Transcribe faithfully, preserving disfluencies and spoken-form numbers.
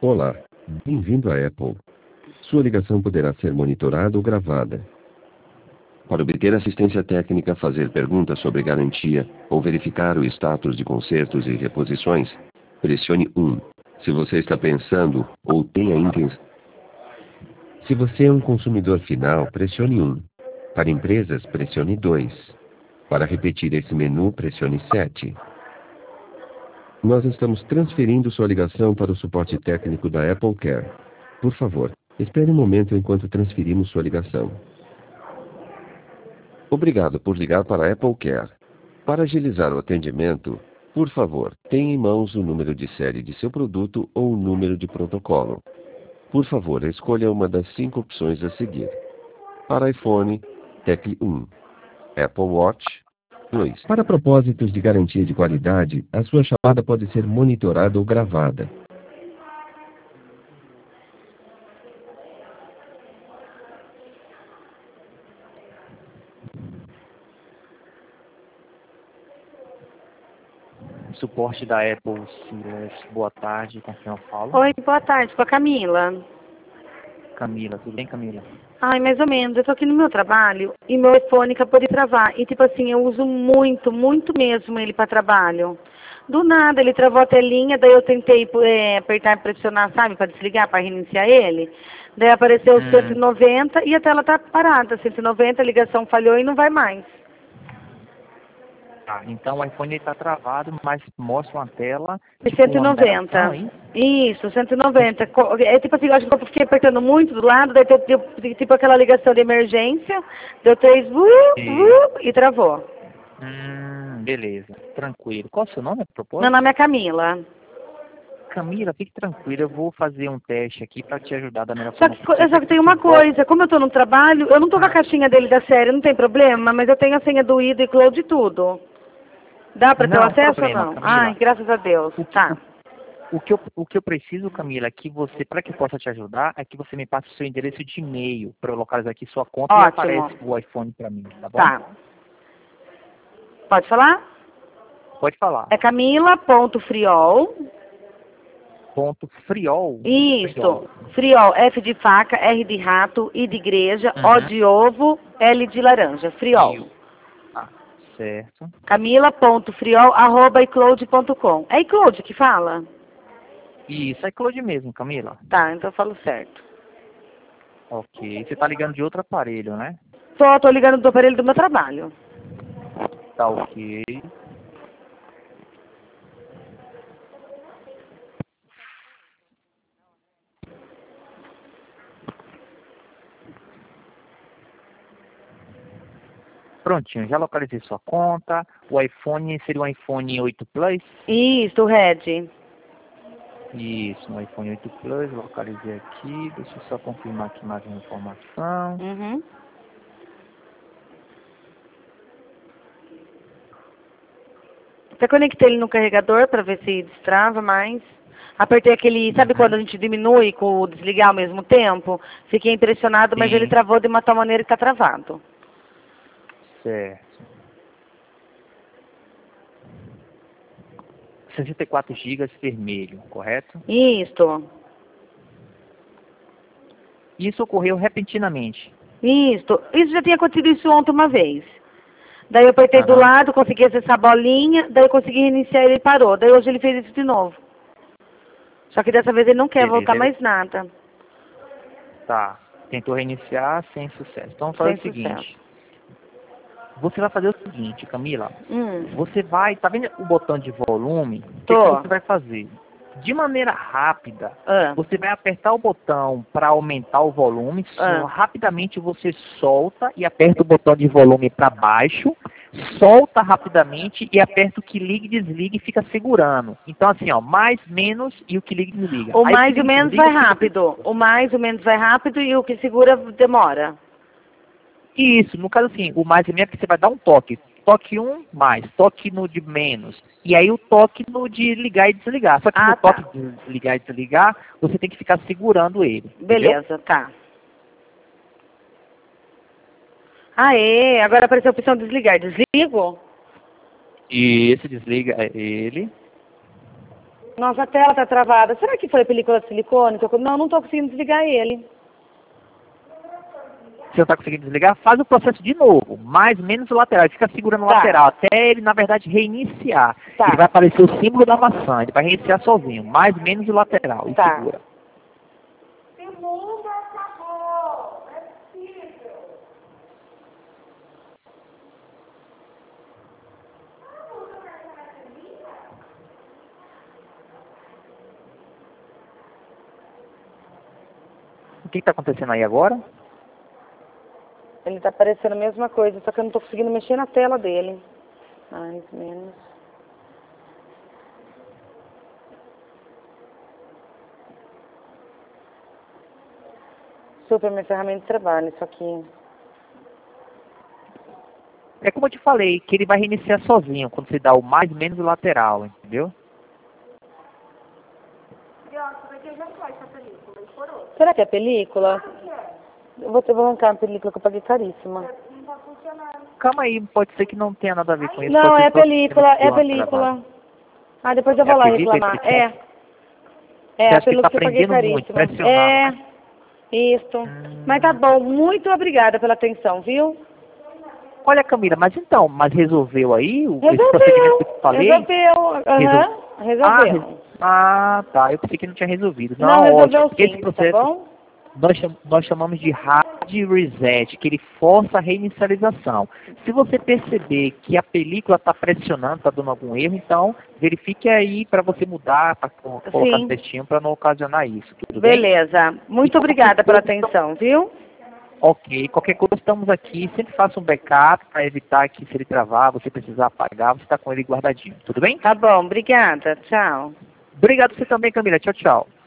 Olá, bem-vindo à Apple. Sua ligação poderá ser monitorada ou gravada. Para obter assistência técnica, fazer perguntas sobre garantia ou verificar o status de consertos e reposições, pressione um. Se você está pensando ou tem a intenção. Se você é um consumidor final, pressione um. Para empresas, pressione dois. Para repetir esse menu, pressione sete. Nós estamos transferindo sua ligação para o suporte técnico da Apple Care. Por favor, espere um momento enquanto transferimos sua ligação. Obrigado por ligar para a Apple Care. Para agilizar o atendimento, por favor, tenha em mãos o número de série de seu produto ou o número de protocolo. Por favor, escolha uma das cinco opções a seguir. Para iPhone, tecle um. Apple Watch, dois. Para propósitos de garantia de qualidade, a sua chamada pode ser monitorada ou gravada. Suporte da Apple, Silas. Boa tarde, com quem eu falo? Oi, boa tarde, com a Camila. Camila, tudo bem, Camila? Ai, mais ou menos. Eu tô aqui no meu trabalho e meu iPhone acabou de travar. E, tipo assim, eu uso muito, muito mesmo ele para trabalho. Do nada, ele travou a telinha, daí eu tentei é, apertar e pressionar, sabe, para desligar, para reiniciar ele. Daí apareceu Hum. cento e noventa e a tela tá parada. cento e noventa, a ligação falhou e não vai mais. Tá, então o iPhone está travado, mas mostra uma tela De tipo cento e uma noventa. numeração, hein? Isso, cento e noventa. Co- É tipo assim, eu acho que eu fiquei apertando muito do lado, daí deu, deu tipo aquela ligação de emergência, deu três uh, uh, e travou. Hum, beleza, tranquilo. Qual é o seu nome, a propósito? Meu nome é Camila. Camila, fique tranquila, eu vou fazer um teste aqui para te ajudar da melhor Só forma que, co- possível. só que tem uma coisa, como eu tô no trabalho, eu não tô com a caixinha dele da série, não tem problema, mas eu tenho a senha do I D e Cloud e tudo. Dá pra ter o Não, acesso problema, ou não? Camila. Ai, graças a Deus. O que, Tá. o, que eu, o que eu preciso, Camila, é que você, para que eu possa te ajudar, é que você me passe o seu endereço de e-mail para eu localizar aqui sua conta e Ótimo. aparece o iPhone para mim, tá bom? Tá. Pode falar? Pode falar. É camila.friol. Ponto friol. Isso. Friol. F de faca, R de rato, I de igreja, O Uhum. de ovo, L de laranja. Friol. Ah, certo. camila.friol, arroba icloud ponto com. É iCloud que fala? Isso, é Cloud mesmo, Camila. Tá, então eu falo certo. Ok. Você tá ligando de outro aparelho, né? Tô, tô ligando do aparelho do meu trabalho. Tá ok. Prontinho, já localizei sua conta. O iPhone seria um iPhone oito Plus? Isso, Red. Isso, um iPhone oito Plus, localizei aqui. Deixa eu só confirmar aqui mais uma informação. Uhum. Até conectei ele no carregador para ver se destrava mais. Apertei aquele, sabe Uhum. quando a gente diminui com o desligar ao mesmo tempo? Fiquei impressionado, mas Sim. ele travou de uma tal maneira que tá travado. Certo. sessenta e quatro gigas vermelho, correto? Isso. Isso ocorreu repentinamente. Isso. Isso já tinha acontecido isso ontem uma vez. Daí eu apertei do Aham. lado, consegui acessar a bolinha, daí eu consegui reiniciar e ele parou. Daí hoje ele fez isso de novo. Só que dessa vez ele não quer Beleza, voltar ele- mais nada. Tá. Tentou reiniciar sem sucesso. Então vamos fazer Sem o seguinte. sucesso. Você vai fazer o seguinte, Camila. Hum. Você vai, tá vendo o botão de volume? O que, que Tô. você vai fazer? De maneira rápida, Ah. você vai apertar o botão para aumentar o volume. Ah. Só rapidamente você solta e aperta o botão de volume para baixo. Solta rapidamente e aperta o que liga e desliga e fica segurando. Então assim, ó, mais, menos e o que liga e desliga. O Aí, mais que e o liga e menos desliga, vai fica- rápido. O mais e o menos vai rápido e o que segura demora. Isso, no caso assim, o mais e menos é que você vai dar um toque. Toque um, mais. Toque no de menos. E aí o toque no de ligar e desligar. Só que Ah, no tá. toque de ligar e desligar, você tem que ficar segurando ele. Entendeu? Beleza, tá. Aê, agora apareceu a opção de desligar. Desligo? E esse desliga é ele. Nossa, a tela tá travada. Será que foi película de silicone? que eu- Não, não tô conseguindo desligar ele. Se não está conseguindo desligar, faz o processo de novo, mais menos o lateral. Ele fica segurando o Tá. lateral até ele, na verdade, reiniciar. Tá. Ele vai aparecer o símbolo da maçã, ele vai reiniciar sozinho, mais menos o lateral. E Tá. segura. Segunda acabou. É possível. O que está acontecendo aí agora? Ele tá aparecendo a mesma coisa, só que eu não tô conseguindo mexer na tela dele. Mais, menos. Super, minha ferramenta de trabalho, isso aqui. É como eu te falei, que ele vai reiniciar sozinho, quando você dá o mais menos o lateral, entendeu? Nossa, porque já foi essa película. Estourou. Será que é película? O que é? Eu vou, eu vou arrancar uma película que eu paguei caríssima. Não tá funcionando. Calma aí, pode ser que não tenha nada a ver com isso. Não, pode ser é só que película, você é deu uma película. travada. Ah, depois eu É vou lá película, reclamar. ele É. tá- É, Você a acha que ele película tá que eu paguei prendendo muito, caríssima. pressionando, É, né? isso. Hum. Mas tá bom, muito obrigada pela atenção, viu? Olha, Camila, mas então, mas resolveu aí o esse procedimento que eu te Resolveu, falei? resolveu, aham, Ah, resolveu. re- ah, tá. Eu pensei que não tinha resolvido. Não, Não, resolveu ótimo. Porque esse sim, processo tá bom? nós, cham- nós chamamos de hard reset, que ele força a reinicialização. Se você perceber que a película está pressionando, está dando algum erro, então verifique aí para você mudar, para colocar Sim. no textinho para não ocasionar isso. Tudo bem? Beleza, muito E obrigada qualquer pela coisa, atenção, viu? Ok, qualquer coisa estamos aqui. Sempre faça um backup para evitar que se ele travar, você precisar apagar, você está com ele guardadinho. Tudo bem? Tá bom, obrigada, tchau. Obrigado você também, Camila. Tchau, tchau.